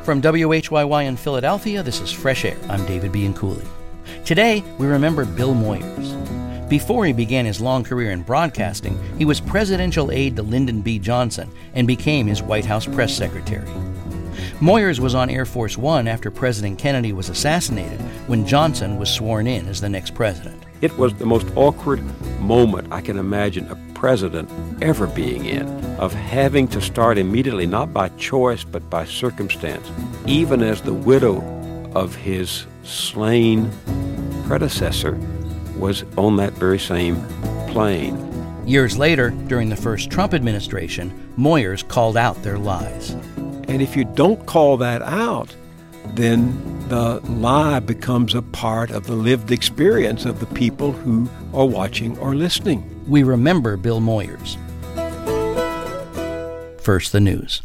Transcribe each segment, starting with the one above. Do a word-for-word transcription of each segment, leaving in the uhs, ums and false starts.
From W H Y Y in Philadelphia, this is Fresh Air. I'm David Bianculli. Today, we remember Bill Moyers. Before he began his long career in broadcasting, he was presidential aide to Lyndon B. Johnson and became his White House press secretary. Moyers was on Air Force One after President Kennedy was assassinated when Johnson was sworn in as the next president. It was the most awkward moment I can imagine a president ever being in, of having to start immediately, not by choice, but by circumstance, even as the widow of his slain predecessor was on that very same plane. Years later, during the first Trump administration, Moyers called out their lies. And if you don't call that out, then the lie becomes a part of the lived experience of the people who are watching or listening. We remember Bill Moyers. First, the news.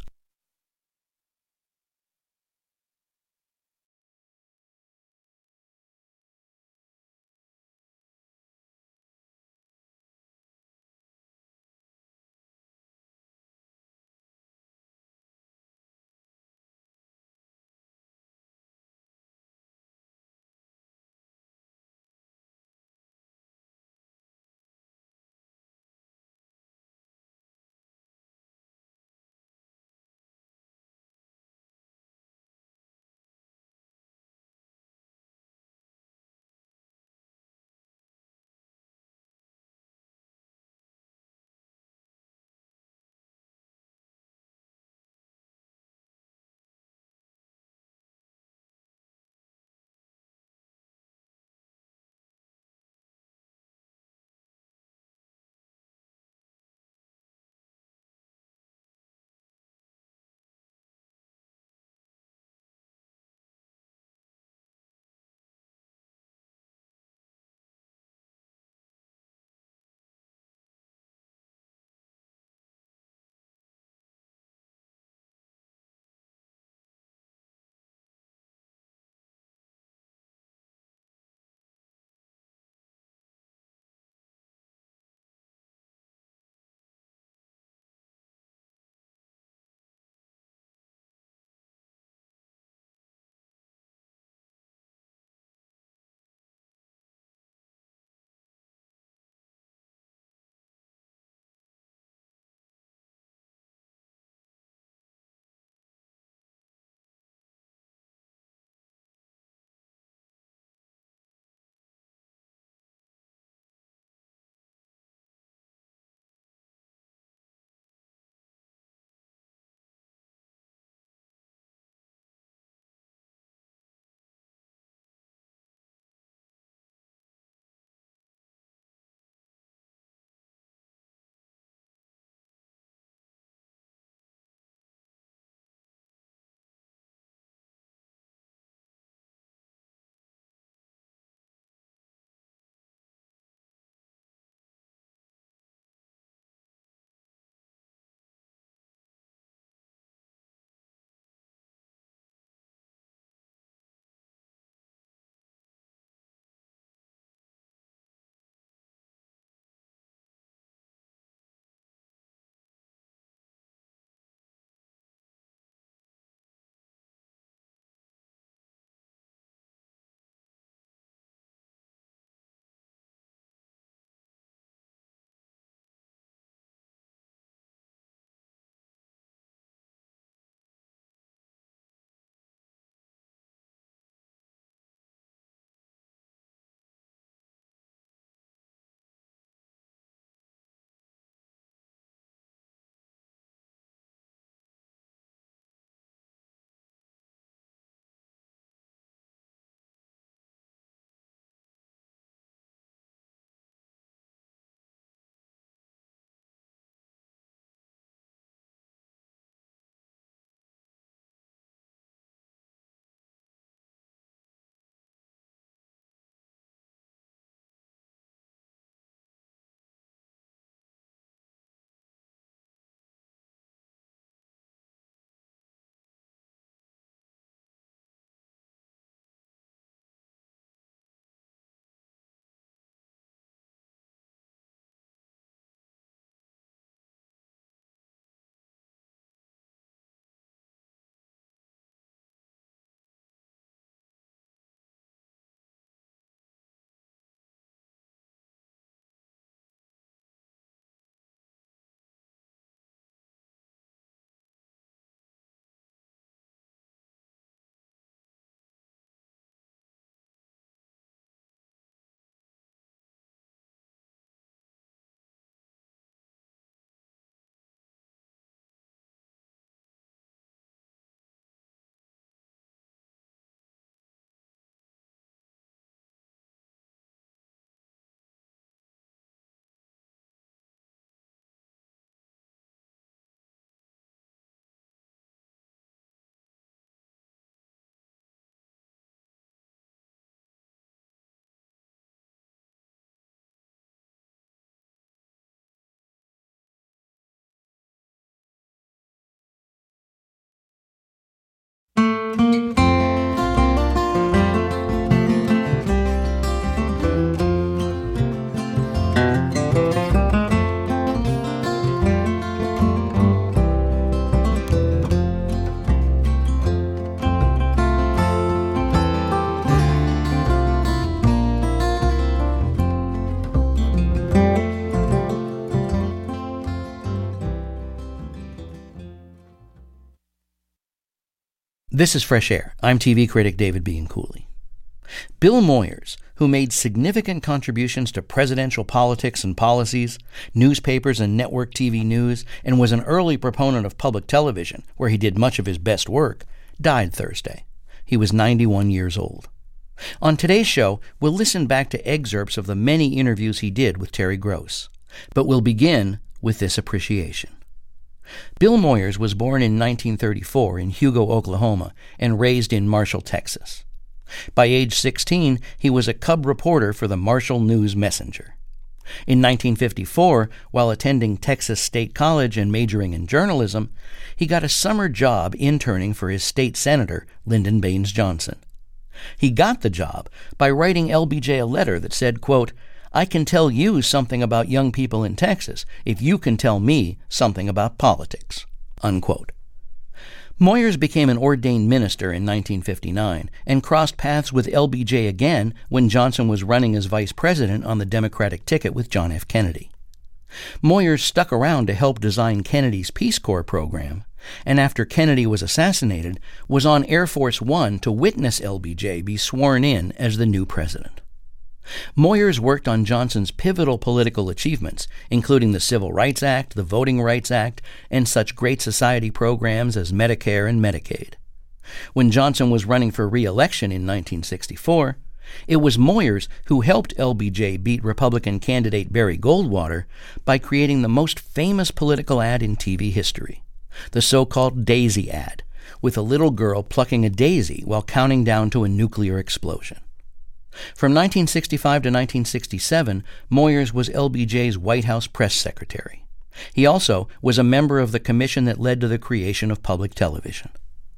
This is Fresh Air. I'm T V critic David Bianculli. Bill Moyers, who made significant contributions to presidential politics and policies, newspapers and network T V news, and was an early proponent of public television, where he did much of his best work, died Thursday. He was ninety-one years old. On today's show, we'll listen back to excerpts of the many interviews he did with Terry Gross. But we'll begin with this appreciation. Bill Moyers was born in nineteen thirty-four in Hugo, Oklahoma, and raised in Marshall, Texas. By age sixteen, he was a cub reporter for the Marshall News-Messenger. In nineteen fifty-four, while attending Texas State College and majoring in journalism, he got a summer job interning for his state senator, Lyndon Baines Johnson. He got the job by writing L B J a letter that said, quote, "I can tell you something about young people in Texas if you can tell me something about politics," unquote. Moyers became an ordained minister in nineteen fifty-nine and crossed paths with L B J again when Johnson was running as vice president on the Democratic ticket with John F. Kennedy. Moyers stuck around to help design Kennedy's Peace Corps program, and after Kennedy was assassinated, was on Air Force One to witness L B J be sworn in as the new president. Moyers worked on Johnson's pivotal political achievements, including the Civil Rights Act, the Voting Rights Act, and such Great Society programs as Medicare and Medicaid. When Johnson was running for re-election in nineteen sixty-four, it was Moyers who helped L B J beat Republican candidate Barry Goldwater by creating the most famous political ad in T V history, the so-called Daisy ad, with a little girl plucking a daisy while counting down to a nuclear explosion. From nineteen sixty-five to nineteen sixty-seven, Moyers was L B J's White House press secretary. He also was a member of the commission that led to the creation of public television.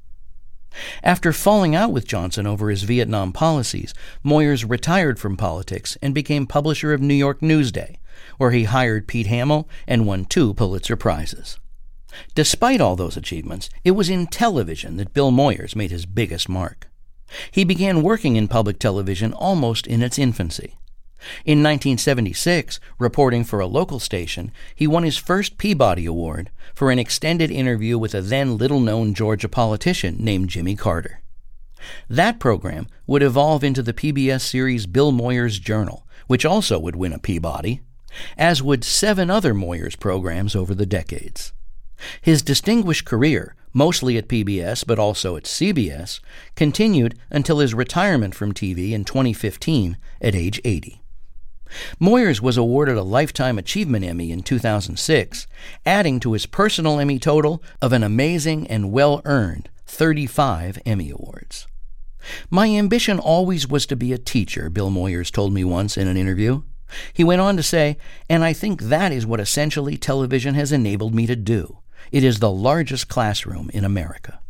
After falling out with Johnson over his Vietnam policies, Moyers retired from politics and became publisher of New York Newsday, where he hired Pete Hamill and won two Pulitzer Prizes. Despite all those achievements, it was in television that Bill Moyers made his biggest mark. He began working in public television almost in its infancy. In nineteen seventy-six, reporting for a local station, he won his first Peabody Award for an extended interview with a then little-known Georgia politician named Jimmy Carter. That program would evolve into the P B S series Bill Moyers' Journal, which also would win a Peabody, as would seven other Moyers programs over the decades. His distinguished career, mostly at P B S but also at C B S, continued until his retirement from T V in twenty fifteen at age eighty. Moyers was awarded a Lifetime Achievement Emmy in two thousand six, adding to his personal Emmy total of an amazing and well-earned thirty-five Emmy Awards. "My ambition always was to be a teacher," Bill Moyers told me once in an interview. He went on to say, "And I think that is what essentially television has enabled me to do. It is the largest classroom in America."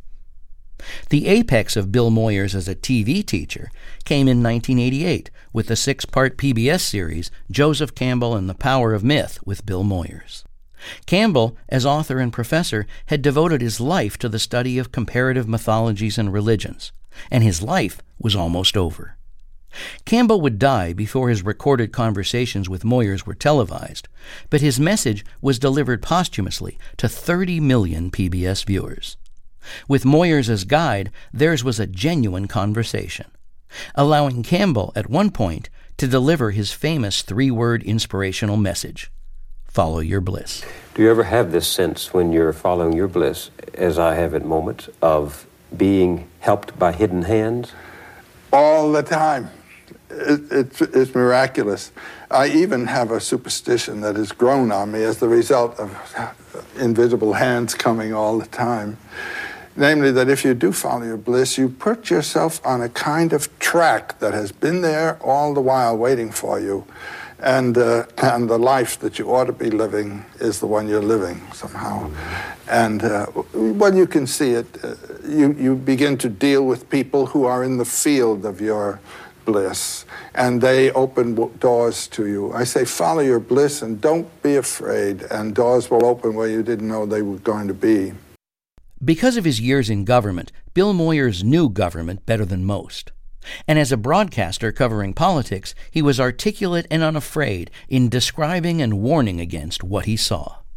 The apex of Bill Moyers as a T V teacher came in nineteen eighty-eight with the six-part P B S series Joseph Campbell and the Power of Myth with Bill Moyers. Campbell, as author and professor, had devoted his life to the study of comparative mythologies and religions, and his life was almost over. Campbell would die before his recorded conversations with Moyers were televised, but his message was delivered posthumously to thirty million P B S viewers. With Moyers as guide, theirs was a genuine conversation, allowing Campbell at one point to deliver his famous three-word inspirational message, "Follow your bliss." Do you ever have this sense when you're following your bliss, as I have at moments, of being helped by hidden hands? All the time. It, it's, it's miraculous. I even have a superstition that has grown on me as the result of invisible hands coming all the time. Namely, that if you do follow your bliss, you put yourself on a kind of track that has been there all the while waiting for you. And, uh, and the life that you ought to be living is the one you're living somehow. And uh, when you can see it, uh, you, you begin to deal with people who are in the field of your bliss, and they open doors to you. I say follow your bliss and don't be afraid, and doors will open where you didn't know they were going to be. Because of his years in government, Bill Moyers knew government better than most. And as a broadcaster covering politics, he was articulate and unafraid in describing and warning against what he saw.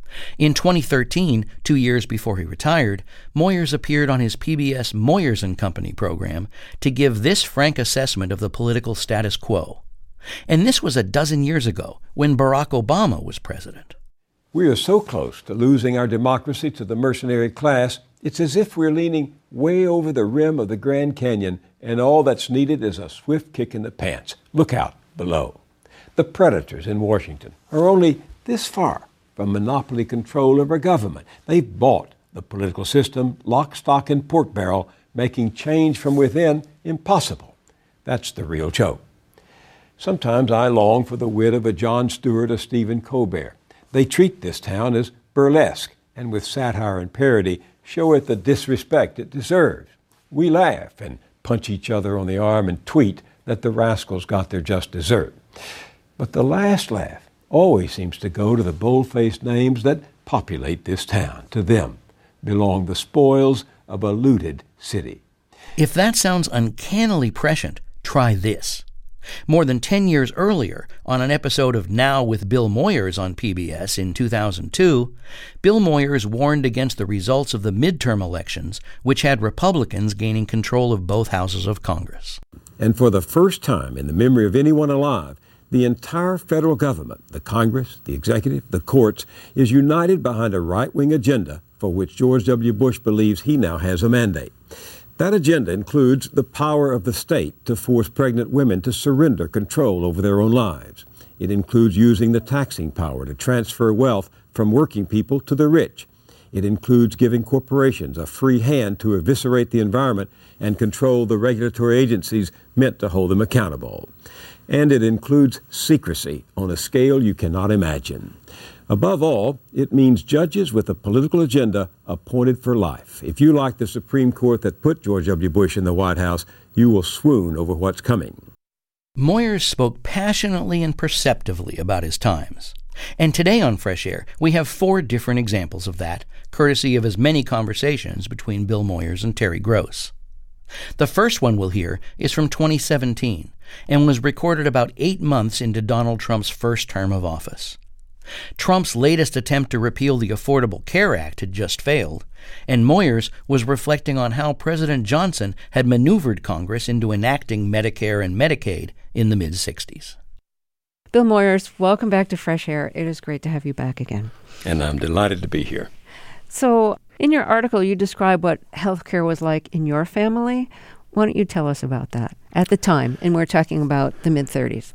In twenty thirteen, two years before he retired, Moyers appeared on his P B S Moyers and Company program to give this frank assessment of the political status quo. And this was a dozen years ago, when Barack Obama was president. We are so close to losing our democracy to the mercenary class, it's as if we're leaning way over the rim of the Grand Canyon, and all that's needed is a swift kick in the pants. Look out below. The predators in Washington are only this far from monopoly control of our government. They've bought the political system lock, stock, and pork barrel, making change from within impossible. That's the real joke. Sometimes I long for the wit of a Jon Stewart or Stephen Colbert. They treat this town as burlesque, and with satire and parody, show it the disrespect it deserves. We laugh and punch each other on the arm and tweet that the rascals got their just dessert. But the last laugh always seems to go to the bold-faced names that populate this town. To them belong the spoils of a looted city. If that sounds uncannily prescient, try this. More than ten years earlier, on an episode of Now with Bill Moyers on P B S in two thousand two, Bill Moyers warned against the results of the midterm elections, which had Republicans gaining control of both houses of Congress. And for the first time in the memory of anyone alive, the entire federal government, the Congress, the executive, the courts, is united behind a right-wing agenda for which George W. Bush believes he now has a mandate. That agenda includes the power of the state to force pregnant women to surrender control over their own lives. It includes using the taxing power to transfer wealth from working people to the rich. It includes giving corporations a free hand to eviscerate the environment and control the regulatory agencies meant to hold them accountable. And it includes secrecy on a scale you cannot imagine. Above all, it means judges with a political agenda appointed for life. If you like the Supreme Court that put George W. Bush in the White House, you will swoon over what's coming. Moyers spoke passionately and perceptively about his times. And today on Fresh Air, we have four different examples of that, courtesy of his many conversations between Bill Moyers and Terry Gross. The first one we'll hear is from twenty seventeen and was recorded about eight months into Donald Trump's first term of office. Trump's latest attempt to repeal the Affordable Care Act had just failed, and Moyers was reflecting on how President Johnson had maneuvered Congress into enacting Medicare and Medicaid in the mid-sixties. Bill Moyers, welcome back to Fresh Air. It is great to have you back again. And I'm delighted to be here. So, in your article, you describe what healthcare was like in your family. Why don't you tell us about that at the time? And we're talking about the mid-thirties.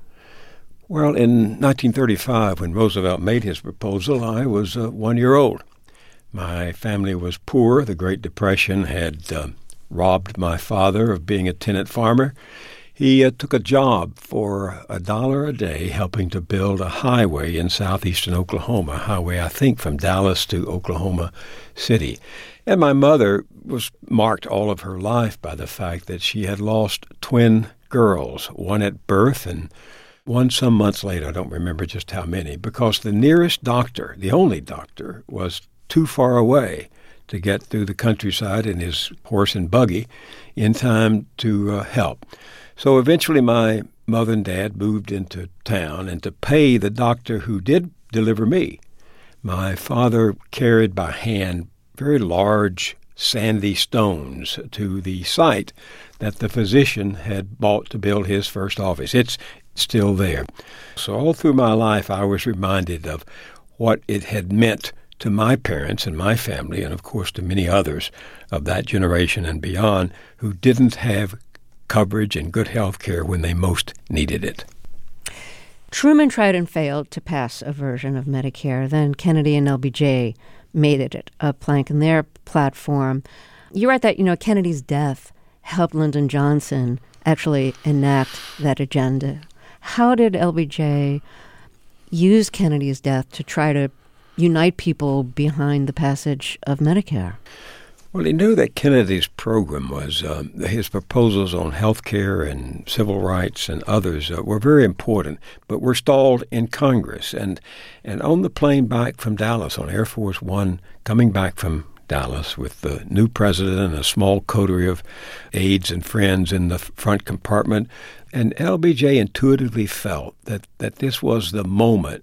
Well, in nineteen thirty-five, when Roosevelt made his proposal, I was uh, one year old. My family was poor. The Great Depression had uh, robbed my father of being a tenant farmer. He uh, took a job for a dollar a day helping to build a highway in southeastern Oklahoma, a highway, I think, from Dallas to Oklahoma City. And my mother was marked all of her life by the fact that she had lost twin girls, one at birth and one some months later. I don't remember just how many, because the nearest doctor, the only doctor, was too far away to get through the countryside in his horse and buggy in time to uh, help. So eventually my mother and dad moved into town, and to pay the doctor who did deliver me, my father carried by hand very large sandy stones to the site that the physician had bought to build his first office. It's still there. So all through my life, I was reminded of what it had meant to my parents and my family, and of course to many others of that generation and beyond, who didn't have coverage and good health care when they most needed it. Truman tried and failed to pass a version of Medicare. Then Kennedy and L B J made it a plank in their platform. You write that, you know, Kennedy's death helped Lyndon Johnson actually enact that agenda. How did L B J use Kennedy's death to try to unite people behind the passage of Medicare? Well, he knew that Kennedy's program was, um, his proposals on health care and civil rights and others uh, were very important, but were stalled in Congress. And, and on the plane back from Dallas, on Air Force One, coming back from Dallas with the new president and a small coterie of aides and friends in the front compartment, and L B J intuitively felt that, that this was the moment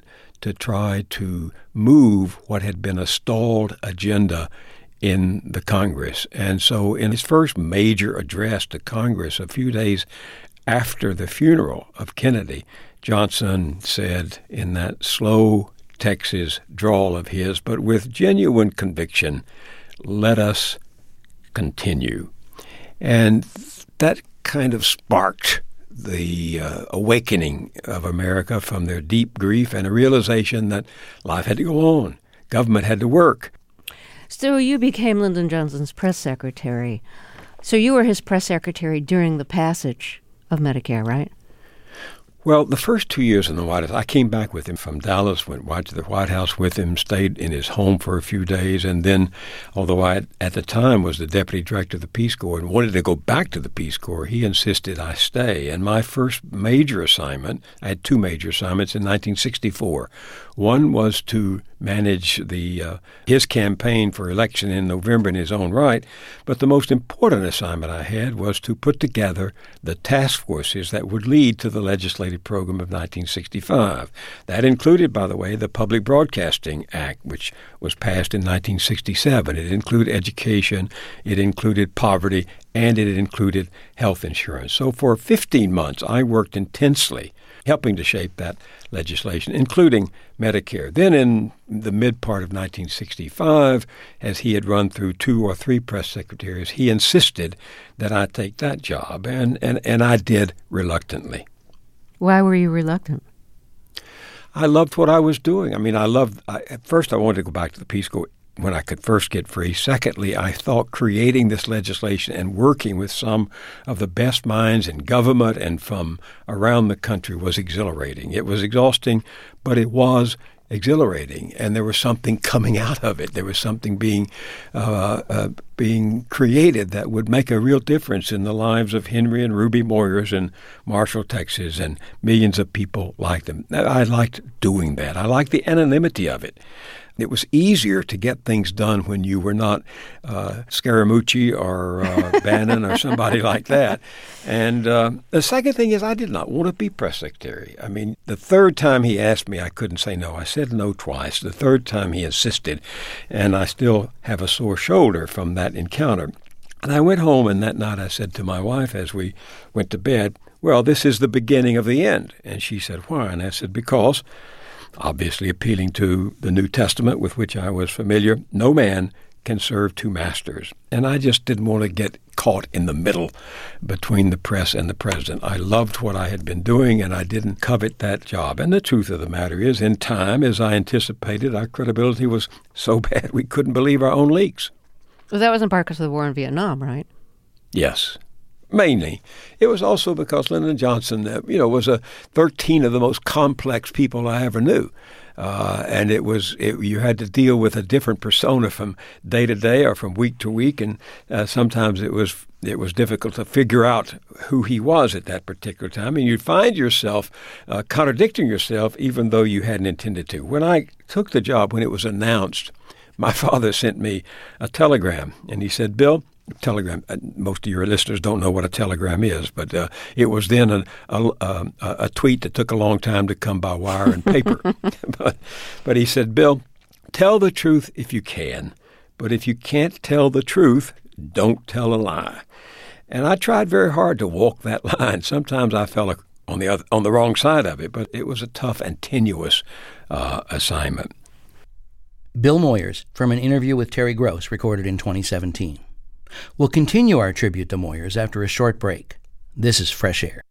to try to move what had been a stalled agenda in the Congress. And so in his first major address to Congress a few days after the funeral of Kennedy, Johnson said in that slow Texas drawl of his, but with genuine conviction, "Let us continue." And that kind of sparked the uh, awakening of America from their deep grief and a realization that life had to go on, government had to work. So you became Lyndon Johnson's press secretary. So you were his press secretary during the passage of Medicare, right? Well, the first two years in the White House, I came back with him from Dallas, went right to the White House with him, stayed in his home for a few days, and then, although I, at the time, was the deputy director of the Peace Corps and wanted to go back to the Peace Corps, he insisted I stay. And my first major assignment, I had two major assignments in nineteen sixty-four. One was to manage the uh, his campaign for election in November in his own right, but the most important assignment I had was to put together the task forces that would lead to the legislative program of nineteen sixty-five. That included, by the way, the Public Broadcasting Act, which was passed in nineteen sixty-seven. It included education, it included poverty, and it included health insurance. So for fifteen months, I worked intensely helping to shape that legislation, including Medicare. Then in the mid part of nineteen sixty-five, as he had run through two or three press secretaries, he insisted that I take that job, and, and, and I did reluctantly. Why were you reluctant? I loved what I was doing. I mean, I loved, I, at first I wanted to go back to the Peace Corps when I could first get free. Secondly, I thought creating this legislation and working with some of the best minds in government and from around the country was exhilarating. It was exhausting, but it was exhilarating, and there was something coming out of it. There was something being uh, uh, being created that would make a real difference in the lives of Henry and Ruby Moyers in Marshall, Texas, and millions of people like them. I liked doing that. I liked the anonymity of it. It was easier to get things done when you were not uh, Scaramucci or uh, Bannon or somebody like that. And uh, the second thing is I did not want to be press secretary. I mean, the third time he asked me, I couldn't say no. I said no twice. The third time he insisted, and I still have a sore shoulder from that encounter. And I went home, and that night I said to my wife as we went to bed, well, this is the beginning of the end. And she said, why? And I said, because, obviously appealing to the New Testament with which I was familiar, no man can serve two masters. And I just didn't want to get caught in the middle between the press and the president. I loved what I had been doing, and I didn't covet that job. And the truth of the matter is, in time, as I anticipated, our credibility was so bad we couldn't believe our own leaks. Well, that was in part because of the war in Vietnam, right? Yes. Mainly. It was also because Lyndon Johnson, uh, you know, was a thirteen of the most complex people I ever knew. Uh, and it was it, you had to deal with a different persona from day to day or from week to week, and uh, sometimes it was it was difficult to figure out who he was at that particular time, and you'd find yourself uh, contradicting yourself even though you hadn't intended to. When I took the job, when it was announced, my father sent me a telegram, and he said, Bill, telegram. Most of your listeners don't know what a telegram is, but uh, it was then a, a, a, a tweet that took a long time to come by wire and paper. but, but he said, Bill, tell the truth if you can, but if you can't tell the truth, don't tell a lie. And I tried very hard to walk that line. Sometimes I fell on the other, on the wrong side of it, but it was a tough and tenuous uh, assignment. Bill Moyers from an interview with Terry Gross recorded in twenty seventeen. We'll continue our tribute to Moyers after a short break. This is Fresh Air.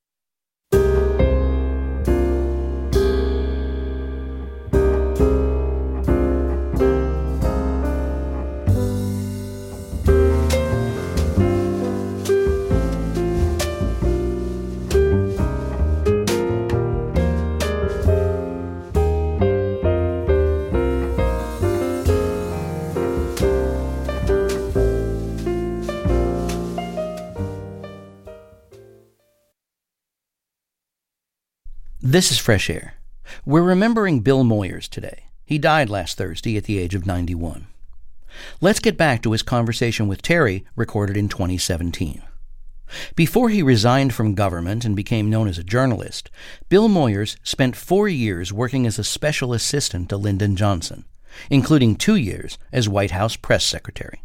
This is Fresh Air. We're remembering Bill Moyers today. He died last Thursday at the age of ninety-one. Let's get back to his conversation with Terry, recorded in twenty seventeen. Before he resigned from government and became known as a journalist, Bill Moyers spent four years working as a special assistant to Lyndon Johnson, including two years as White House press secretary.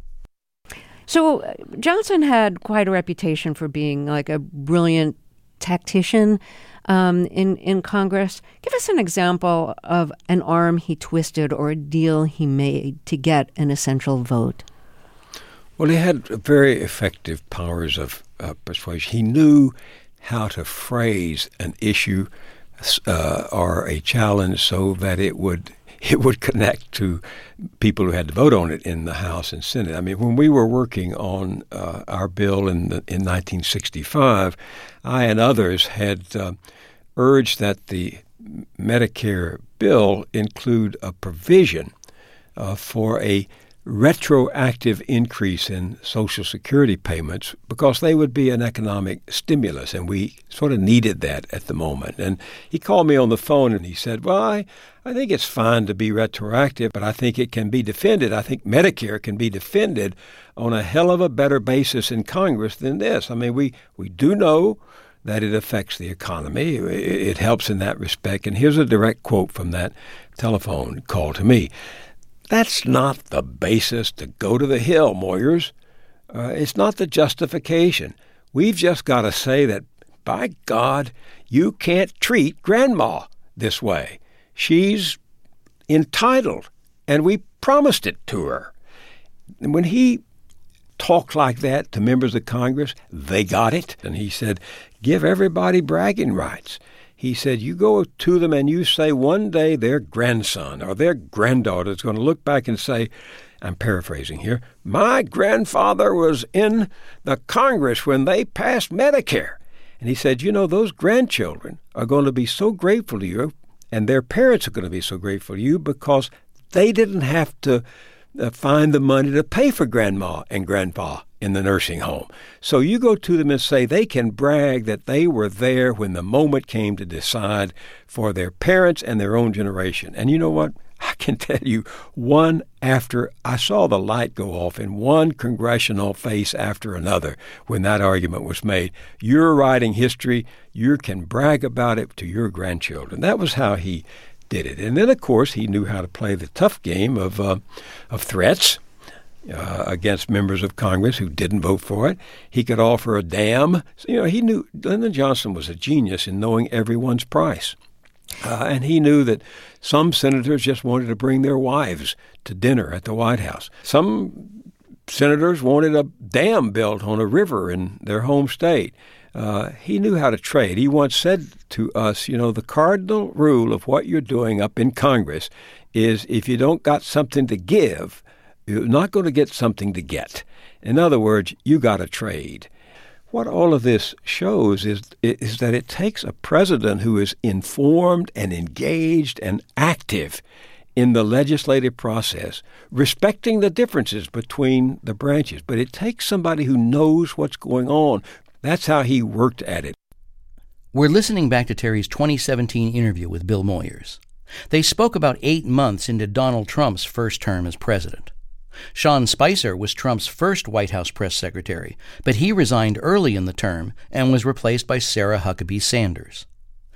So uh, Johnson had quite a reputation for being like a brilliant tactician um, in, in Congress. Give us an example of an arm he twisted or a deal he made to get an essential vote. Well, he had very effective powers of uh, persuasion. He knew how to phrase an issue uh, or a challenge so that it would it would connect to people who had to vote on it in the House and Senate. I mean, when we were working on uh, our bill in the, in nineteen sixty-five, I and others had uh, urged that the Medicare bill include a provision uh, for a retroactive increase in Social Security payments because they would be an economic stimulus, and we sort of needed that at the moment. And he called me on the phone and he said, well, I, I think it's fine to be retroactive, but I think it can be defended. I think Medicare can be defended on a hell of a better basis in Congress than this. I mean, we, we do know that it affects the economy. It, it helps in that respect. And here's a direct quote from that telephone call to me. That's not the basis to go to the Hill, Moyers. Uh, it's not the justification. We've just got to say that, by God, you can't treat Grandma this way. She's entitled, and we promised it to her. And when he talked like that to members of Congress, they got it. And he said, give everybody bragging rights. He said, you go to them and you say one day their grandson or their granddaughter is going to look back and say, I'm paraphrasing here, my grandfather was in the Congress when they passed Medicare. And he said, you know, those grandchildren are going to be so grateful to you, and their parents are going to be so grateful to you because they didn't have to uh, find the money to pay for grandma and grandpa in the nursing home. So you go to them and say they can brag that they were there when the moment came to decide for their parents and their own generation. And you know what? I can tell you, one after I saw the light go off in one congressional face after another when that argument was made. You're writing history. You can brag about it to your grandchildren. That was how he did it. And then, of course, he knew how to play the tough game of uh, of threats. Uh, against members of Congress who didn't vote for it. He could offer a dam. So, you know, he knew Lyndon Johnson was a genius in knowing everyone's price. Uh, and he knew that some senators just wanted to bring their wives to dinner at the White House. Some senators wanted a dam built on a river in their home state. Uh, he knew how to trade. He once said to us, you know, the cardinal rule of what you're doing up in Congress is if you don't got something to give, you're not going to get something to get. In other words, you got to trade. What all of this shows is, is that it takes a president who is informed and engaged and active in the legislative process, respecting the differences between the branches. But it takes somebody who knows what's going on. That's how he worked at it. We're listening back to Terry's twenty seventeen interview with Bill Moyers. They spoke about eight months into Donald Trump's first term as president. Sean Spicer was Trump's first White House press secretary, but he resigned early in the term and was replaced by Sarah Huckabee Sanders.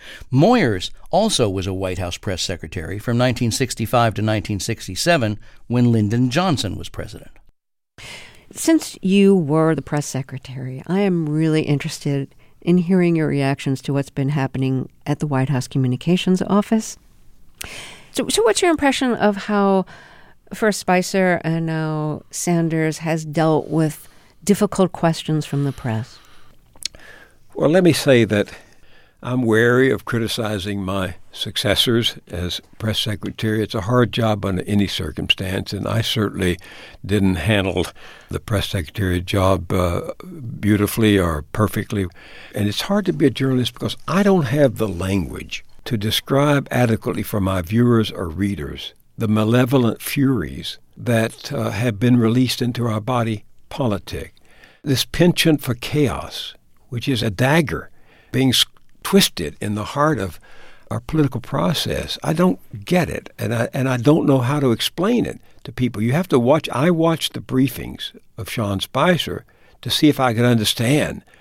Moyers also was a White House press secretary from nineteen sixty-five to nineteen sixty-seven when Lyndon Johnson was president. Since you were the press secretary, I am really interested in hearing your reactions to what's been happening at the White House Communications Office. So, so what's your impression of how first Spicer and now Sanders has dealt with difficult questions from the press? Well, let me say that I'm wary of criticizing my successors as press secretary. It's a hard job under any circumstance, and I certainly didn't handle the press secretary job uh, beautifully or perfectly. And it's hard to be a journalist because I don't have the language to describe adequately for my viewers or readers the malevolent furies that uh, have been released into our body politic. This penchant for chaos, which is a dagger being twisted in the heart of our political process. I don't get it, and I and I don't know how to explain it to people. You have to watch. I watched the briefings of Sean Spicer to see if I could understand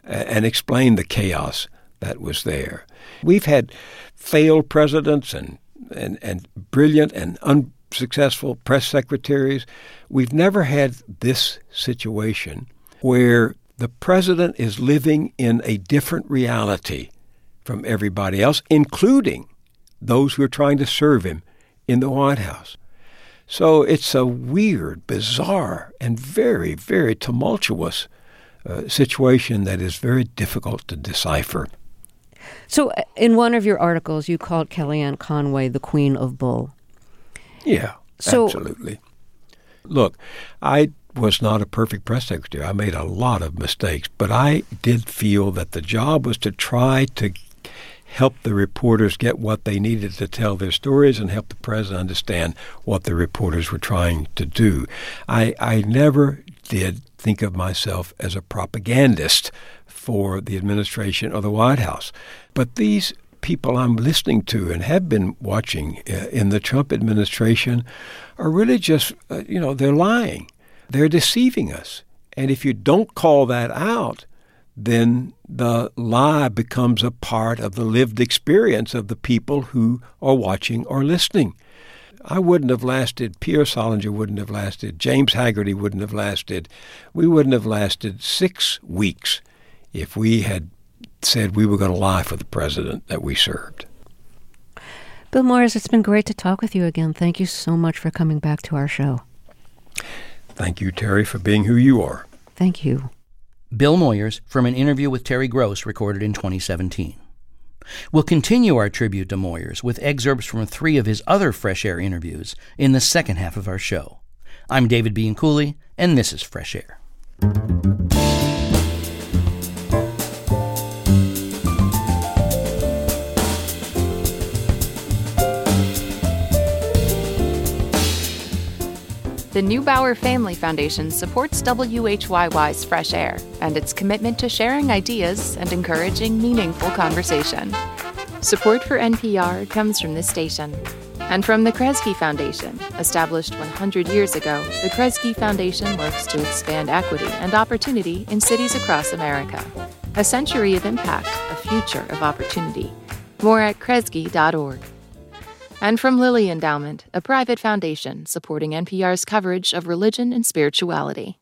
and explain the chaos that was there. We've had failed presidents and, and, and brilliant and unsuccessful press secretaries. We've never had this situation where the president is living in a different reality from everybody else, including those who are trying to serve him in the White House. So it's a weird, bizarre, and very, very tumultuous uh, situation that is very difficult to decipher. So in one of your articles, you called Kellyanne Conway the Queen of Bull. Yeah, so, absolutely. Look, I was not a perfect press secretary. I made a lot of mistakes, but I did feel that the job was to try to help the reporters get what they needed to tell their stories and help the president understand what the reporters were trying to do. I, I never did think of myself as a propagandist for the administration or the White House. But these people I'm listening to and have been watching uh, in the Trump administration are really just, uh, you know, they're lying. They're deceiving us. And if you don't call that out, then the lie becomes a part of the lived experience of the people who are watching or listening. I wouldn't have lasted, Pierre Solinger wouldn't have lasted, James Haggerty wouldn't have lasted. We wouldn't have lasted six weeks if we had said we were going to lie for the president that we served. Bill Moyers, it's been great to talk with you again. Thank you so much for coming back to our show. Thank you, Terry, for being who you are. Thank you. Bill Moyers from an interview with Terry Gross recorded in twenty seventeen. We'll continue our tribute to Moyers with excerpts from three of his other Fresh Air interviews in the second half of our show. I'm David Bianculli, and this is Fresh Air. The Neubauer Family Foundation supports W H Y Y's Fresh Air and its commitment to sharing ideas and encouraging meaningful conversation. Support for N P R comes from this station and from the Kresge Foundation. Established one hundred years ago, the Kresge Foundation works to expand equity and opportunity in cities across America. A century of impact, a future of opportunity. More at kresge dot org. And from Lilly Endowment, a private foundation supporting N P R's coverage of religion and spirituality.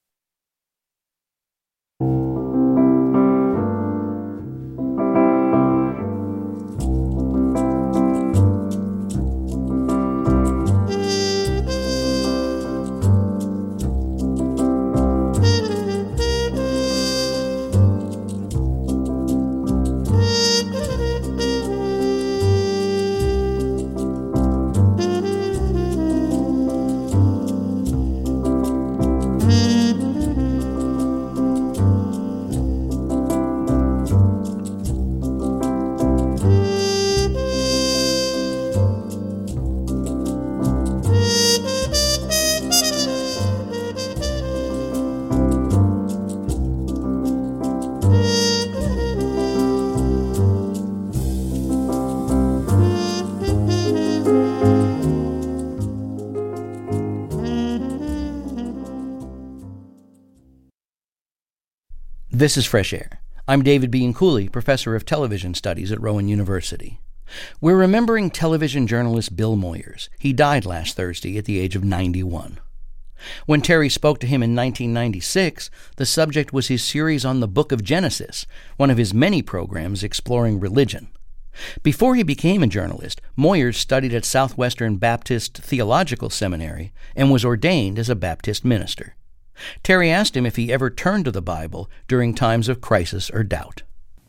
This is Fresh Air. I'm David Bianculli, professor of television studies at Rowan University. We're remembering television journalist Bill Moyers. He died last Thursday at the age of ninety-one. When Terry spoke to him in nineteen ninety-six, the subject was his series on the Book of Genesis, one of his many programs exploring religion. Before he became a journalist, Moyers studied at Southwestern Baptist Theological Seminary and was ordained as a Baptist minister. Terry asked him if he ever turned to the Bible during times of crisis or doubt.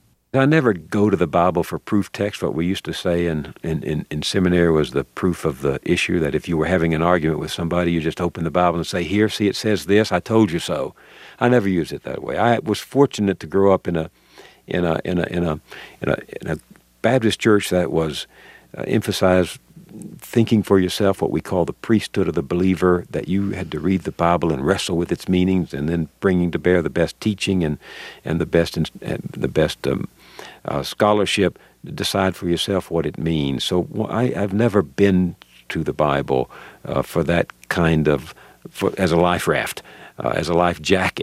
I never go to the Bible for proof text. What we used to say in, in, in, in seminary was the proof of the issue, that if you were having an argument with somebody, you just open the Bible and say, here, see, it says this, I told you so. I never used it that way. I was fortunate to grow up in a in a in a in a in a, in a Baptist church that was uh, emphasized thinking for yourself, what we call the priesthood of the believer, that you had to read the Bible and wrestle with its meanings, and then bringing to bear the best teaching and and the best and the best um, uh, scholarship, decide for yourself what it means. So I, I've never been to the Bible uh, for that kind of for, as a life raft, uh, as a life jacket.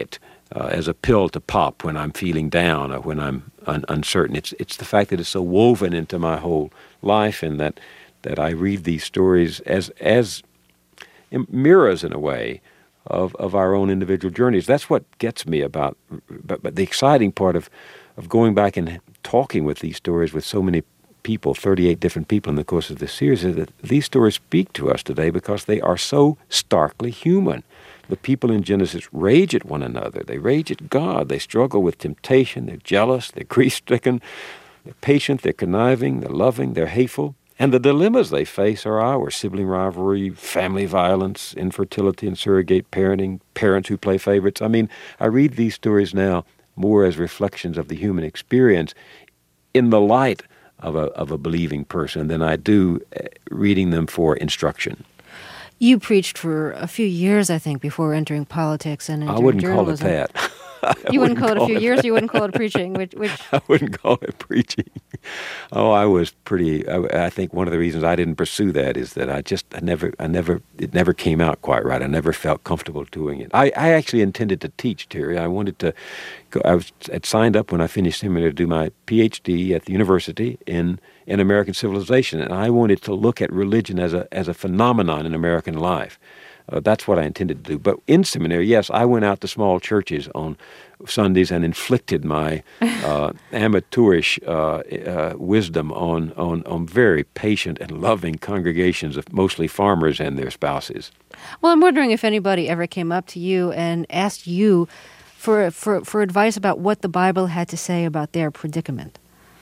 uh, as a pill to pop when I'm feeling down or when I'm un- uncertain. It's it's the fact that it's so woven into my whole life, and that that I read these stories as as mirrors in a way of of our own individual journeys. That's what gets me about. But, but the exciting part of of going back and talking with these stories with so many people, thirty-eight different people in the course of this series, is that these stories speak to us today because they are so starkly human. The people in Genesis rage at one another. They rage at God. They struggle with temptation. They're jealous. They're grief-stricken. They're patient. They're conniving. They're loving. They're hateful. And the dilemmas they face are ours: sibling rivalry, family violence, infertility and surrogate parenting, parents who play favorites. I mean, I read these stories now more as reflections of the human experience in the light of a of a believing person than I do reading them for instruction. You preached for a few years, I think, before entering politics and entering I wouldn't journalism. call it that. You wouldn't call it a few it years? You wouldn't call it preaching? Which, which... I wouldn't call it preaching. Oh, I was pretty, I, I think one of the reasons I didn't pursue that is that I just, I never, I never, it never came out quite right. I never felt comfortable doing it. I, I actually intended to teach, Terry. I wanted to go, I was, had signed up when I finished seminary to do my P H D at the university in, in American civilization, and I wanted to look at religion as a, as a phenomenon in American life. Uh, that's what I intended to do. But in seminary, yes, I went out to small churches on Sundays and inflicted my uh, amateurish uh, uh, wisdom on, on, on very patient and loving congregations of mostly farmers and their spouses. Well, I'm wondering if anybody ever came up to you and asked you for for, for advice about what the Bible had to say about their predicament.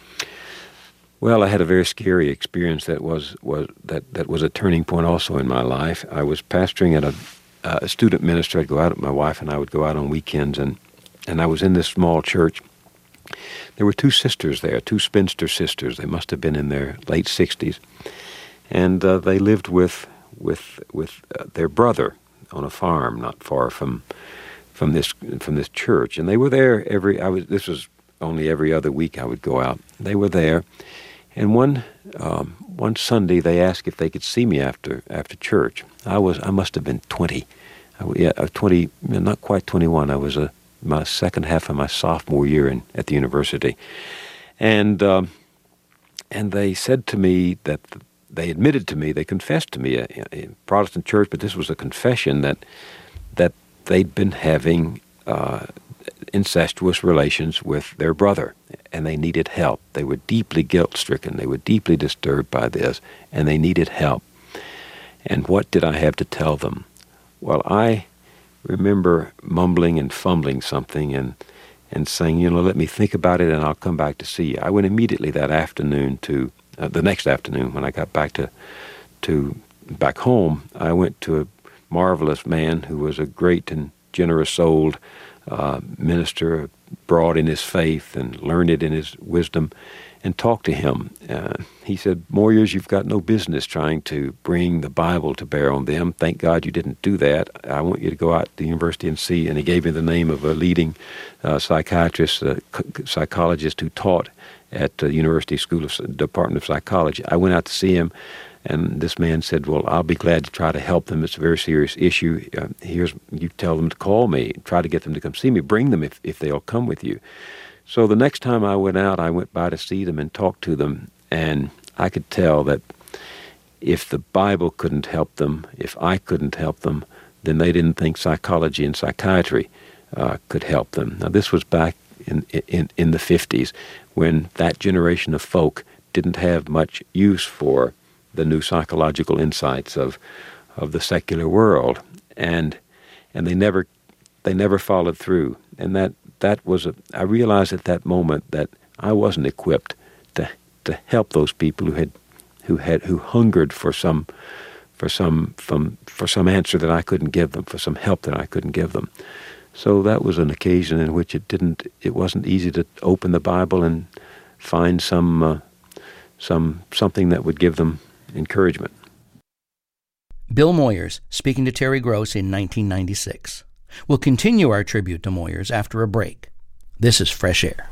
Well, I had a very scary experience that was was that, that was a turning point also in my life. I was pastoring at a, a student ministry. I'd go out, my wife and I would go out on weekends, and, and I was in this small church. There were two sisters there, two spinster sisters. They must have been in their late sixties, and uh, they lived with with with uh, their brother on a farm not far from from this from this church. And they were there every. I was. This was only every other week I would go out. They were there. And one um, one Sunday, they asked if they could see me after after church. I was I must have been twenty, I, yeah, twenty, not quite twenty-one. I was a my second half of my sophomore year in, at the university, and um, and they said to me that they admitted to me, they confessed to me, a, a Protestant church, but this was a confession that that they'd been having Uh, incestuous relations with their brother, and they needed help. They were deeply guilt-stricken. They were deeply disturbed by this, and they needed help. And what did I have to tell them? Well, I remember mumbling and fumbling something and and saying, you know, let me think about it, and I'll come back to see you. I went immediately that afternoon to, uh, the next afternoon when I got back to, to back home, I went to a marvelous man who was a great and generous-souled uh, minister, broad in his faith and learned in his wisdom, and talked to him. Uh, he said, Moyers, you've got no business trying to bring the Bible to bear on them. Thank God you didn't do that. I want you to go out to the university and see. And he gave me the name of a leading uh, psychiatrist, uh, psychologist who taught at the University School of Department of Psychology. I went out to see him. And this man said, well, I'll be glad to try to help them. It's a very serious issue. Uh, here's, you tell them to call me, try to get them to come see me, bring them if, if they'll come with you. So the next time I went out, I went by to see them and talk to them, and I could tell that if the Bible couldn't help them, if I couldn't help them, then they didn't think psychology and psychiatry uh, could help them. Now, this was back in, in, in the fifties, when that generation of folk didn't have much use for the new psychological insights of of the secular world, and and they never they never followed through. And that that was a I realized at that moment that I wasn't equipped to to help those people who had who had who hungered for some for some from for some answer that I couldn't give them, for some help that I couldn't give them. So that was an occasion in which it didn't it wasn't easy to open the Bible and find some uh, some something that would give them encouragement. Bill Moyers speaking to Terry Gross in nineteen ninety-six. We'll continue our tribute to Moyers after a break. This is Fresh Air.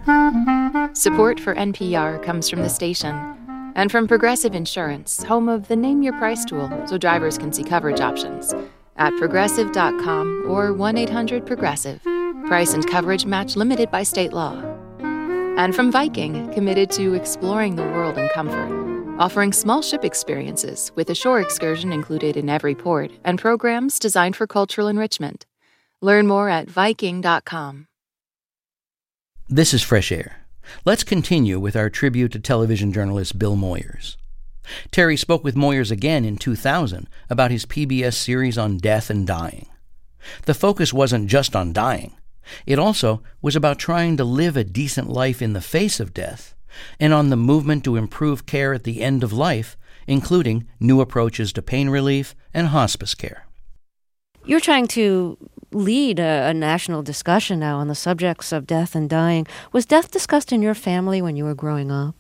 Support for N P R comes from the station and from Progressive Insurance, home of the Name Your Price tool so drivers can see coverage options at progressive dot com or one eight hundred progressive. Price and coverage match limited by state law. And from Viking, committed to exploring the world in comfort, offering small ship experiences with a shore excursion included in every port and programs designed for cultural enrichment. Learn more at viking dot com. This is Fresh Air. Let's continue with our tribute to television journalist Bill Moyers. Terry spoke with Moyers again in two thousand about his P B S series on death and dying. The focus wasn't just on dying. It also was about trying to live a decent life in the face of death, and on the movement to improve care at the end of life, including new approaches to pain relief and hospice care. You're trying to lead a, a national discussion now on the subjects of death and dying. Was death discussed in your family when you were growing up?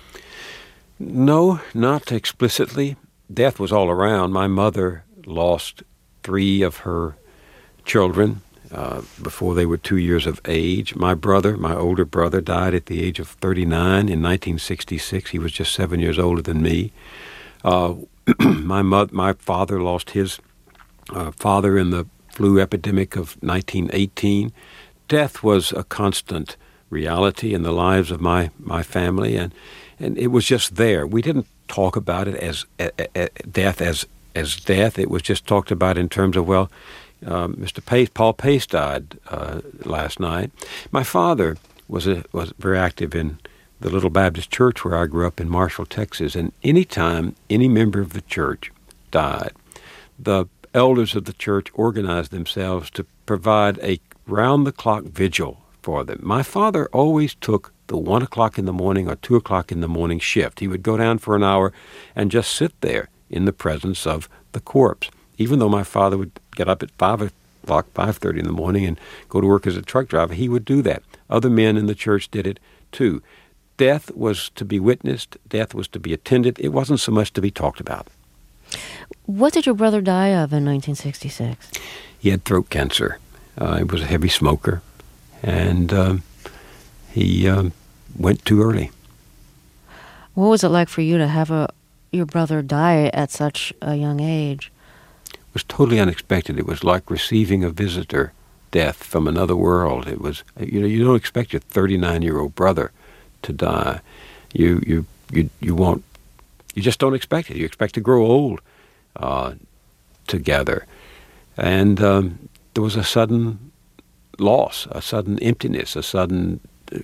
No, not explicitly. Death was all around. My mother lost three of her children uh, before they were two years of age. My brother, my older brother, died at the age of thirty-nine in nineteen sixty-six. He was just seven years older than me. Uh, my mo- my father lost his uh, father in the flu epidemic of nineteen eighteen. Death was a constant reality in the lives of my, my family, and, and it was just there. We didn't talk about it as a, a, a death as as death. It was just talked about in terms of, well, uh, Mister Pace, Paul Pace died uh, last night. My father was a, was very active in the Little Baptist Church where I grew up in Marshall, Texas, and any time any member of the church died, the elders of the church organized themselves to provide a round-the-clock vigil for them. My father always took the one o'clock in the morning or two o'clock in the morning shift. He would go down for an hour and just sit there in the presence of the corpse. Even though my father would get up at five o'clock, five thirty in the morning and go to work as a truck driver, he would do that. Other men in the church did it too. Death was to be witnessed. Death was to be attended. It wasn't so much to be talked about. What did your brother die of in nineteen sixty-six? He had throat cancer. Uh, he was a heavy smoker, and um, he um, went too early. What was it like for you to have a your brother die at such a young age? It was totally unexpected. It was like receiving a visitor death from another world. It was, you know, you don't expect your thirty-nine-year-old brother to die. You you you you won't. You just don't expect it. You expect to grow old uh, together. And um, there was a sudden loss, a sudden emptiness, a sudden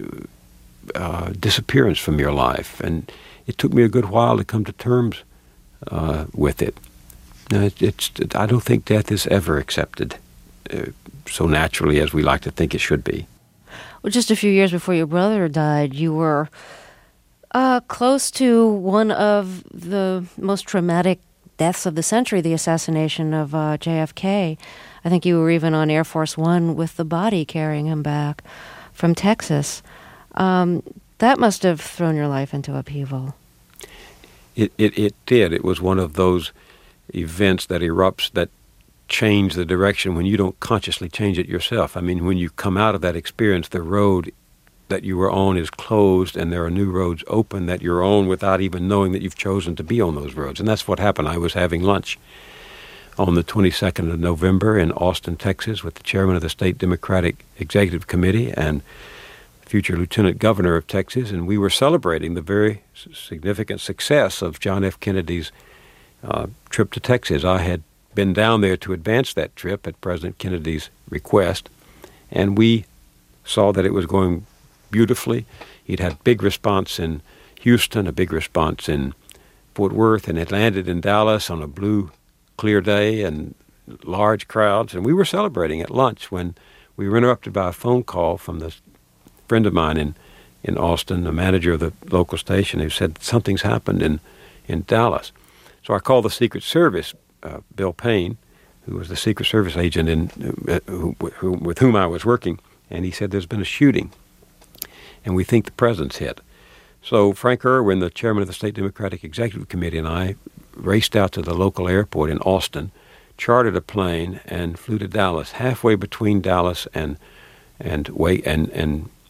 uh, disappearance from your life. And it took me a good while to come to terms uh, with it. It it's, I don't think death is ever accepted uh, so naturally as we like to think it should be. Well, just a few years before your brother died, you were Uh, close to one of the most traumatic deaths of the century, the assassination of uh, J F K. I think you were even on Air Force One with the body carrying him back from Texas. Um, that must have thrown your life into upheaval. It, it it did. It was one of those events that erupts that change the direction when you don't consciously change it yourself. I mean, when you come out of that experience, the road that you were on is closed and there are new roads open that you're on without even knowing that you've chosen to be on those roads. And that's what happened. I was having lunch on the twenty-second of November in Austin, Texas, with the chairman of the State Democratic Executive Committee and future Lieutenant Governor of Texas, and we were celebrating the very significant success of John F. Kennedy's uh, trip to Texas. I had been down there to advance that trip at President Kennedy's request, and we saw that it was going beautifully. He'd had big response in Houston, a big response in Fort Worth, and it landed in Dallas on a blue, clear day and large crowds. And we were celebrating at lunch when we were interrupted by a phone call from the friend of mine in, in Austin, the manager of the local station, who said something's happened in, in Dallas. So I called the Secret Service, uh, Bill Payne, who was the Secret Service agent in, uh, who, who, with whom I was working, and he said there's been a shooting, and we think the president's hit. So Frank Erwin, the chairman of the State Democratic Executive Committee, and I raced out to the local airport in Austin, chartered a plane, and flew to Dallas. Halfway between Dallas and and Wake and and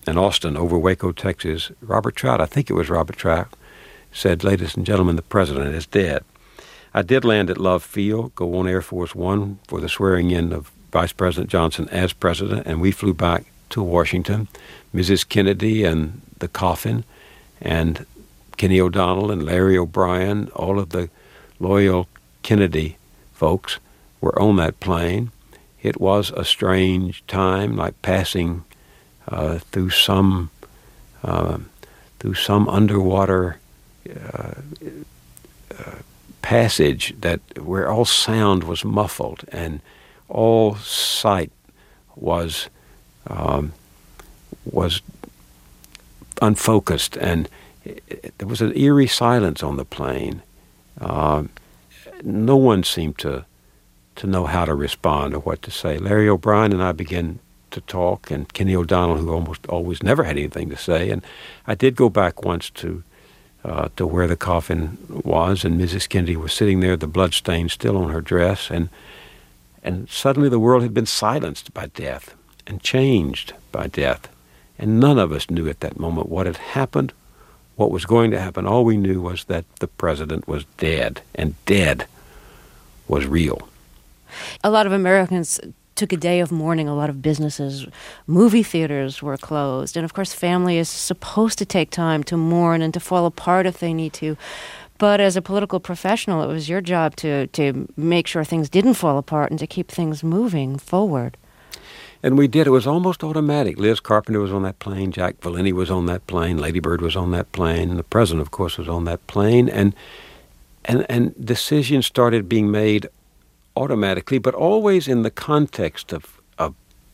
in Austin over Waco, Texas, Robert Trout, I think it was Robert Trout, said, "Ladies and gentlemen, the president is dead." I did land at Love Field, go on Air Force One for the swearing-in of Vice President Johnson as president, and we flew back to Washington. Missus Kennedy and the coffin, and Kenny O'Donnell and Larry O'Brien, all of the loyal Kennedy folks were on that plane. It was a strange time, like passing uh, through some uh, through some underwater uh, uh, passage that where all sound was muffled and all sight was um, was unfocused, and it, it, there was an eerie silence on the plane. Uh, no one seemed to to know how to respond or what to say. Larry O'Brien and I began to talk, and Kenny O'Donnell, who almost always never had anything to say. And I did go back once to uh, to where the coffin was, and Missus Kennedy was sitting there, the blood stain still on her dress, and and suddenly the world had been silenced by death and changed by death. And none of us knew at that moment what had happened, what was going to happen. All we knew was that the president was dead, and dead was real. A lot of Americans took a day of mourning. A lot of businesses, movie theaters were closed. And of course, family is supposed to take time to mourn and to fall apart if they need to. But as a political professional, it was your job to, to make sure things didn't fall apart and to keep things moving forward. And we did. It was almost automatic. Liz Carpenter was on that plane. Jack Valenti was on that plane. Lady Bird was on that plane. And the president, of course, was on that plane. And and and decisions started being made automatically, but always in the context of, of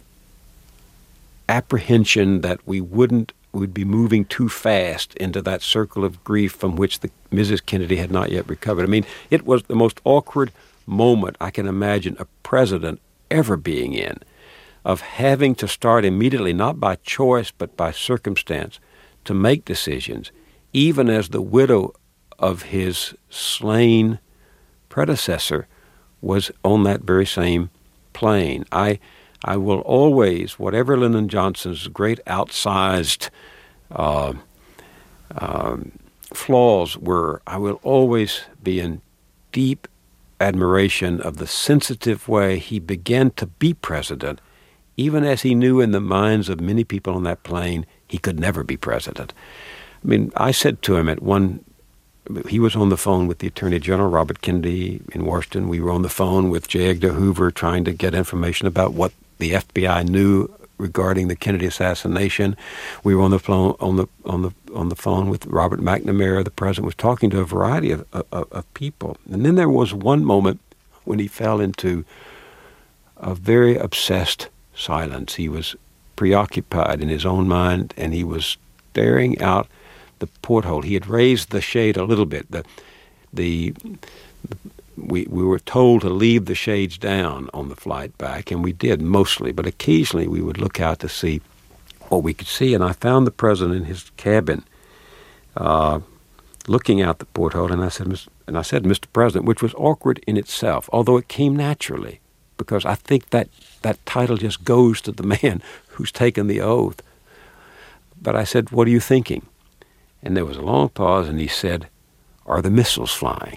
apprehension that we wouldn't would be moving too fast into that circle of grief from which the Missus Kennedy had not yet recovered. I mean, it was the most awkward moment I can imagine a president ever being in, of having to start immediately, not by choice but by circumstance, to make decisions, even as the widow of his slain predecessor was on that very same plane. I I will always, whatever Lyndon Johnson's great outsized uh, um, flaws were, I will always be in deep admiration of the sensitive way he began to be president, even as he knew in the minds of many people on that plane he could never be president. I mean, I said to him at one, he was on the phone with the Attorney General, Robert Kennedy, in Washington. We were on the phone with J. Edgar Hoover trying to get information about what the F B I knew regarding the Kennedy assassination. We were on the phone on the on the on the phone with Robert McNamara. The president was talking to a variety of, of, of people. And then there was one moment when he fell into a very obsessed silence. He was preoccupied in his own mind, and he was staring out the porthole. He had raised the shade a little bit. The, the, the we we were told to leave the shades down on the flight back, and we did mostly. But occasionally we would look out to see what we could see. And I found the president in his cabin, uh, looking out the porthole. And I said, and I said, "Mister President," which was awkward in itself, although it came naturally, because I think that that title just goes to the man who's taken the oath. But I said, "What are you thinking?" And there was a long pause, and he said, "Are the missiles flying?"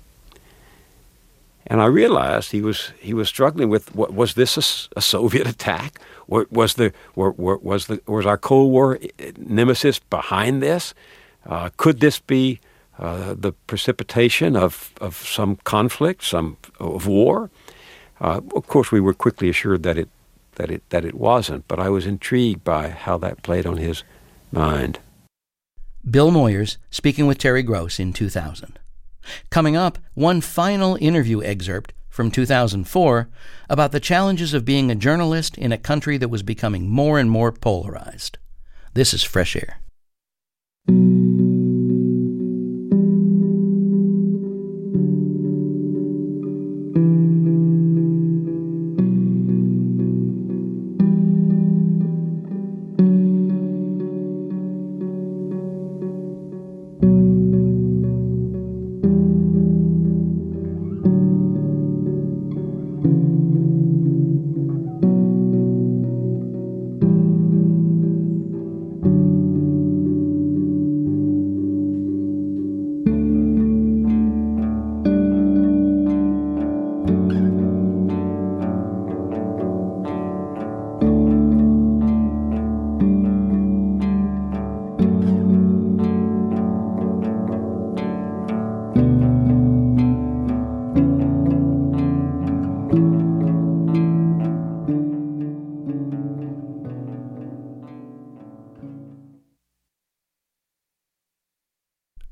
And I realized he was he was struggling with, what, was this a, a Soviet attack? Was the were, were, was the was our Cold War nemesis behind this? Uh, could this be uh, the precipitation of, of some conflict, some of war? Uh, of course, we were quickly assured that it that it that it wasn't. But I was intrigued by how that played on his mind. Bill Moyers speaking with Terry Gross in two thousand. Coming up, one final interview excerpt from two thousand four about the challenges of being a journalist in a country that was becoming more and more polarized. This is Fresh Air.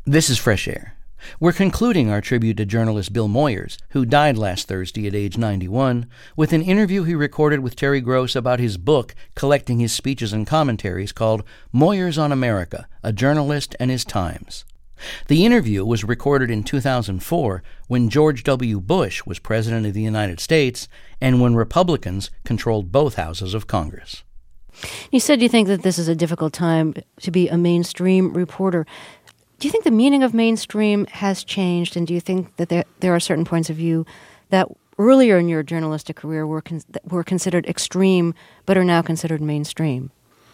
This is Fresh Air. We're concluding our tribute to journalist Bill Moyers, who died last Thursday at age ninety-one, with an interview he recorded with Terry Gross about his book collecting his speeches and commentaries called Moyers on America, A Journalist and His Times. The interview was recorded in two thousand four when George W. Bush was President of the United States and when Republicans controlled both houses of Congress. You said you think that this is a difficult time to be a mainstream reporter. Do you think the meaning of mainstream has changed, and do you think that there, there are certain points of view that earlier in your journalistic career were con- were considered extreme but are now considered mainstream?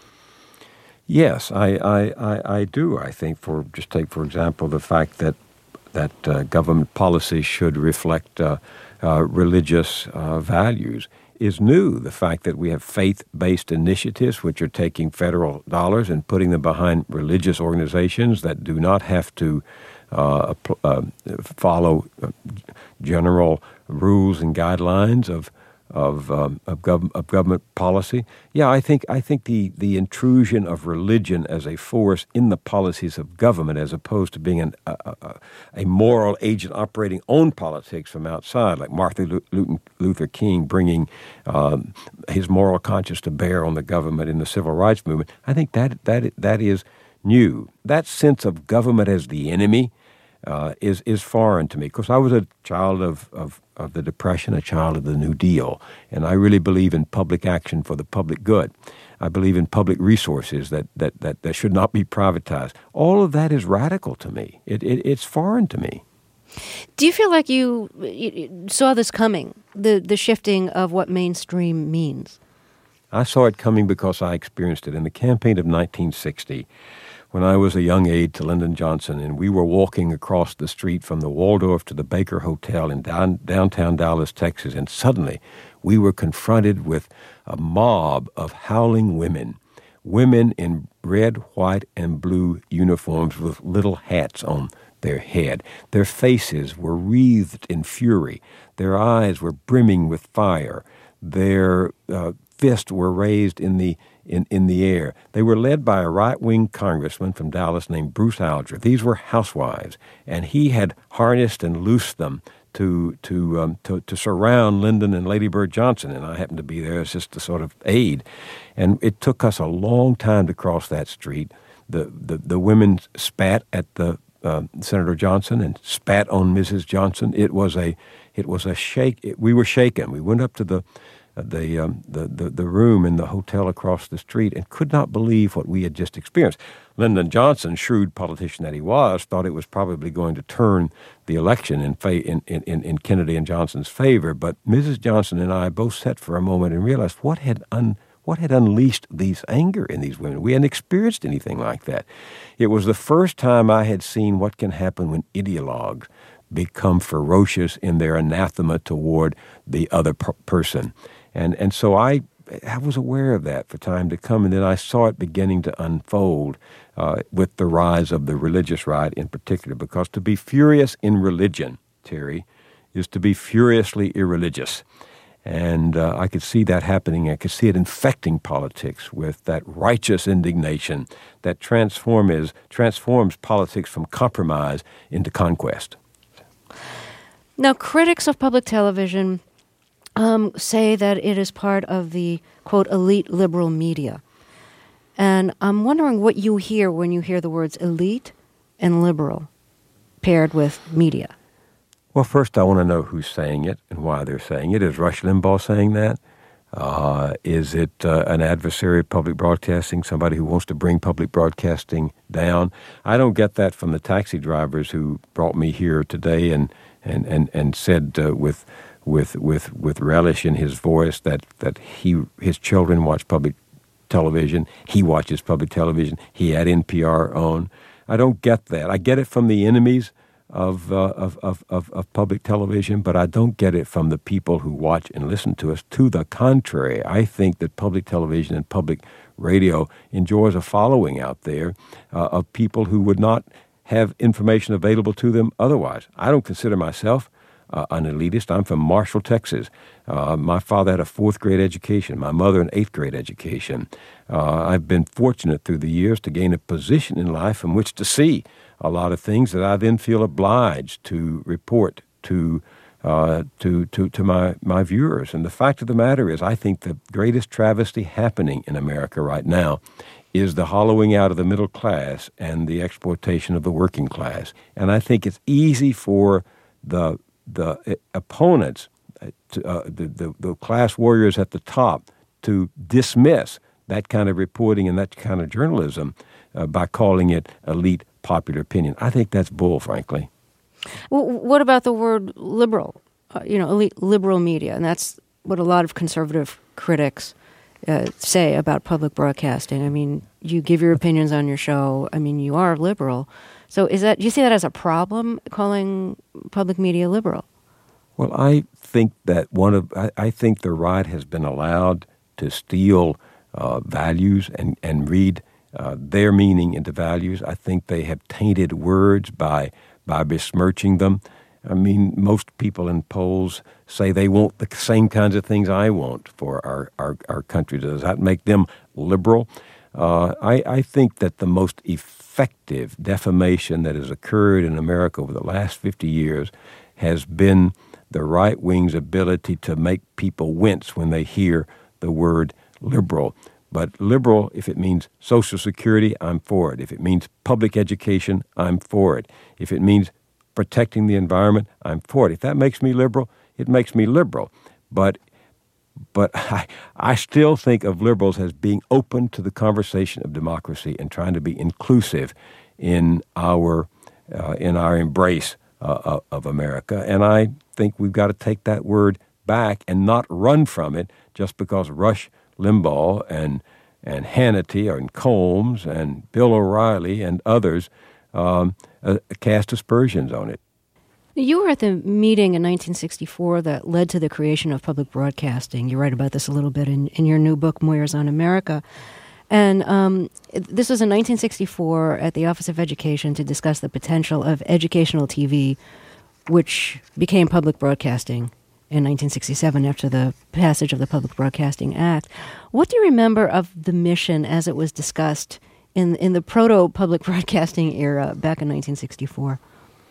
Yes, I, I, I, I do. I think, for just take, for example, the fact that that uh, government policy should reflect uh, uh, religious uh, values is new. The fact that we have faith-based initiatives which are taking federal dollars and putting them behind religious organizations that do not have to uh, uh, follow general rules and guidelines of of um, of, gov- of government policy. Yeah, I think I think the, the intrusion of religion as a force in the policies of government, as opposed to being an, a, a, a moral agent operating on politics from outside, like Martin Luther King bringing um, his moral conscience to bear on the government in the civil rights movement. I think that that that is new. That sense of government as the enemy Uh, is is foreign to me, because I was a child of, of, of the Depression, a child of the New Deal, and I really believe in public action for the public good. I believe in public resources that that, that, that should not be privatized. All of that is radical to me. It, it it's foreign to me. Do you feel like you, you saw this coming, the, the shifting of what mainstream means? I saw it coming because I experienced it in the campaign of nineteen sixty. When I was a young aide to Lyndon Johnson, and we were walking across the street from the Waldorf to the Baker Hotel in down, downtown Dallas, Texas, and suddenly we were confronted with a mob of howling women, women in red, white, and blue uniforms with little hats on their head. Their faces were wreathed in fury. Their eyes were brimming with fire. Their uh, fists were raised in the In, in the air. They were led by a right-wing congressman from Dallas named Bruce Alger. These were housewives, and he had harnessed and loosed them to to um, to, to surround Lyndon and Lady Bird Johnson, and I happened to be there as just a sort of aide. And it took us a long time to cross that street. The the, the women spat at the uh, Senator Johnson and spat on Missus Johnson. It was a it was a shake. It, we were shaken. We went up to the The, um, the the the room in the hotel across the street and could not believe what we had just experienced. Lyndon Johnson, shrewd politician that he was, thought it was probably going to turn the election in, fa- in, in, in Kennedy and Johnson's favor. But Missus Johnson and I both sat for a moment and realized what had un, what had unleashed these anger in these women. We hadn't experienced anything like that. It was the first time I had seen what can happen when ideologues become ferocious in their anathema toward the other per- person. And and so I I was aware of that for time to come, and then I saw it beginning to unfold uh, with the rise of the religious right in particular, because to be furious in religion, Terry, is to be furiously irreligious. And uh, I could see that happening. I could see it infecting politics with that righteous indignation that transforms, transforms politics from compromise into conquest. Now, critics of public television Um, say that it is part of the, quote, elite liberal media. And I'm wondering what you hear when you hear the words elite and liberal paired with media. Well, first I want to know who's saying it and why they're saying it. Is Rush Limbaugh saying that? Uh, is it uh, an adversary of public broadcasting, somebody who wants to bring public broadcasting down? I don't get that from the taxi drivers who brought me here today and and and, and said uh, with with with with relish in his voice that that he his children watch public television. He watches public television. He had N P R on. I don't get that. I get it from the enemies of, uh, of, of, of, of public television, but I don't get it from the people who watch and listen to us. To the contrary, I think that public television and public radio enjoys a following out there uh, of people who would not have information available to them otherwise. I don't consider myself uh, an elitist. I'm from Marshall, Texas. Uh, my father had a fourth grade education, my mother an eighth grade education. Uh, I've been fortunate through the years to gain a position in life from which to see a lot of things that I then feel obliged to report to uh, to to to my, my viewers. And the fact of the matter is, I think the greatest travesty happening in America right now is the hollowing out of the middle class and the exploitation of the working class. And I think it's easy for the the uh, opponents, uh, to, uh, the, the the class warriors at the top, to dismiss that kind of reporting and that kind of journalism uh, by calling it elite popular opinion. I think that's bull, frankly. Well, what about the word liberal? Uh, you know, elite liberal media, and that's what a lot of conservative critics uh, say about public broadcasting. I mean, you give your opinions on your show. I mean, you are liberal. So, is that do you see that as a problem, calling public media liberal? Well, I think that one of I, I think the right has been allowed to steal uh, values and and read uh, their meaning into values. I think they have tainted words by. by besmirching them. I mean, most people in polls say they want the same kinds of things I want for our, our, our country. Does that make them liberal? Uh, I, I think that the most effective defamation that has occurred in America over the last fifty years has been the right wing's ability to make people wince when they hear the word liberal. But liberal, if it means Social Security, I'm for it. If it means public education, I'm for it. If it means protecting the environment, I'm for it. If that makes me liberal, it makes me liberal. But but I, I still think of liberals as being open to the conversation of democracy and trying to be inclusive in our uh, in our embrace uh, of America. And I think we've got to take that word back and not run from it just because Rush Limbaugh and and Hannity and Combs and Bill O'Reilly and others um, uh, cast aspersions on it. You were at the meeting in nineteen sixty-four that led to the creation of public broadcasting. You write about this a little bit in, in your new book, Moyers on America. And um, this was in nineteen sixty-four at the Office of Education to discuss the potential of educational T V, which became public broadcasting in nineteen sixty-seven after the passage of the Public Broadcasting Act. What do you remember of the mission as it was discussed in in the proto-public broadcasting era back in nineteen sixty-four?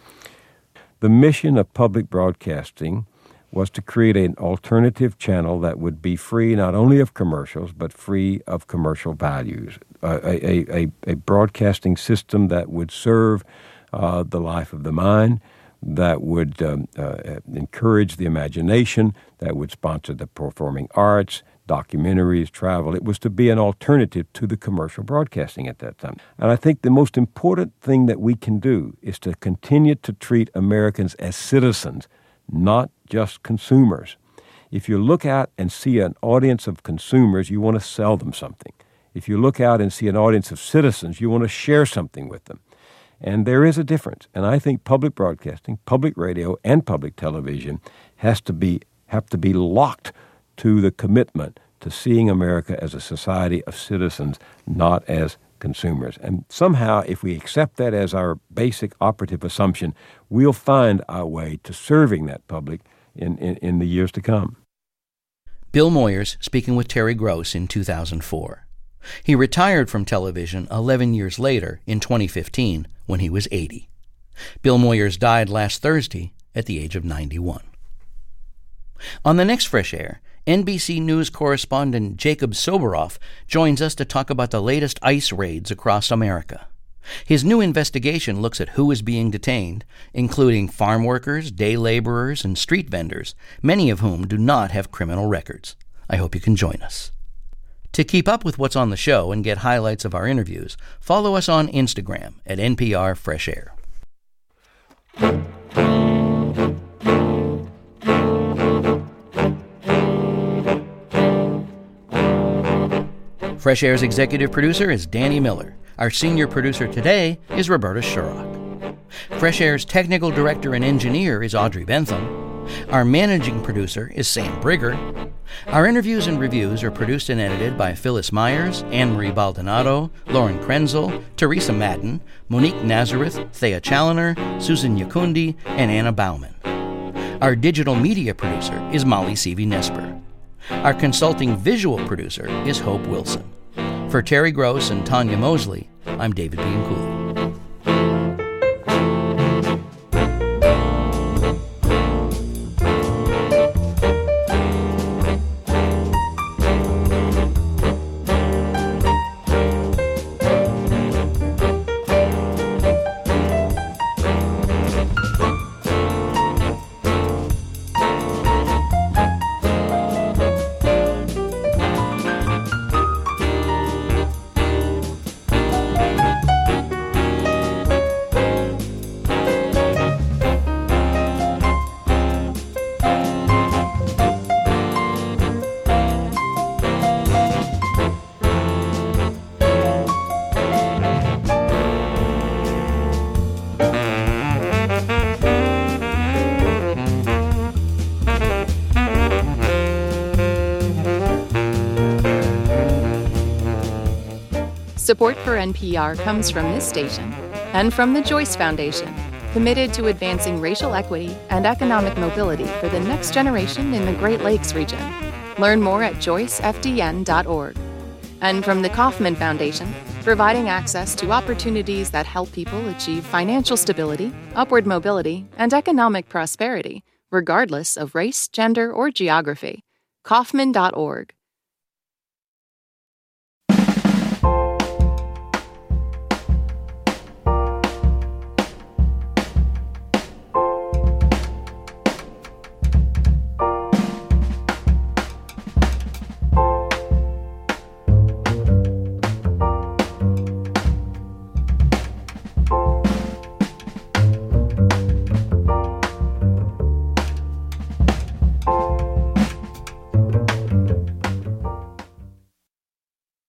The mission of public broadcasting was to create an alternative channel that would be free not only of commercials, but free of commercial values, uh, a, a, a broadcasting system that would serve uh, the life of the mind, that would um, uh, encourage the imagination, that would sponsor the performing arts, documentaries, travel. It was to be an alternative to the commercial broadcasting at that time. And I think the most important thing that we can do is to continue to treat Americans as citizens, not just consumers. If you look out and see an audience of consumers, you want to sell them something. If you look out and see an audience of citizens, you want to share something with them. And there is a difference. And I think public broadcasting, public radio, and public television has to be have to be locked to the commitment to seeing America as a society of citizens, not as consumers. And somehow, if we accept that as our basic operative assumption, we'll find our way to serving that public in, in, in the years to come. Bill Moyers speaking with Terry Gross in two thousand four. He retired from television eleven years later in twenty fifteen when he was eighty. Bill Moyers died last Thursday at the age of ninety-one. On the next Fresh Air, N B C News correspondent Jacob Soboroff joins us to talk about the latest ICE raids across America. His new investigation looks at who is being detained, including farm workers, day laborers, and street vendors, many of whom do not have criminal records. I hope you can join us. To keep up with what's on the show and get highlights of our interviews, follow us on Instagram at N P R Fresh Air. Fresh Air's executive producer is Danny Miller. Our senior producer today is Roberta Shurrock. Fresh Air's technical director and engineer is Audrey Bentham. Our managing producer is Sam Brigger. Our interviews and reviews are produced and edited by Phyllis Myers, Anne-Marie Baldonado, Lauren Krenzel, Teresa Madden, Monique Nazareth, Thea Challoner, Susan Yakundi, and Anna Bauman. Our digital media producer is Molly Seavey-Nesper. Our consulting visual producer is Hope Wilson. For Terry Gross and Tanya Mosley, I'm David Bianculli. Support for N P R comes from this station and from the Joyce Foundation, committed to advancing racial equity and economic mobility for the next generation in the Great Lakes region. Learn more at joyce f d n dot org. And from the Kauffman Foundation, providing access to opportunities that help people achieve financial stability, upward mobility, and economic prosperity, regardless of race, gender, or geography. Kauffman dot org.